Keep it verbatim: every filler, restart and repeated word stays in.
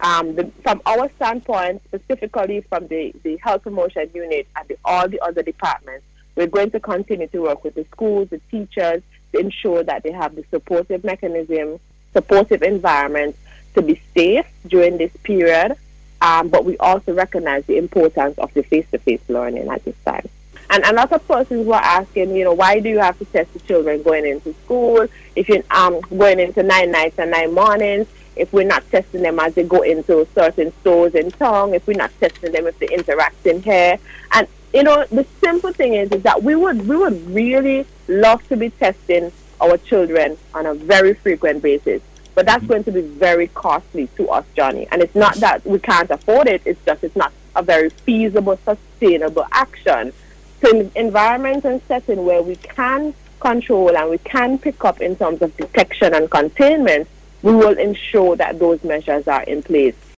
Um, the, from our standpoint, specifically from the, the health promotion unit and the, all the other departments, we're going to continue to work with the schools, the teachers, to ensure that they have the supportive mechanism, supportive environment to be safe during this period. Um, but we also recognize the importance of the face-to-face learning at this time. And a lot of persons were asking, you know, why do you have to test the children going into school? If you're um, going into nine nights and nine mornings, if we're not testing them as they go into certain stores in town, if we're not testing them if they interact in here. And, you know, the simple thing is, is that we would, we would really love to be testing our children on a very frequent basis. But that's going to be very costly to us, Johnny. And it's not that we can't afford it, it's just it's not a very feasible, sustainable action. So in the environment and setting where we can control and we can pick up in terms of detection and containment, we will ensure that those measures are in place.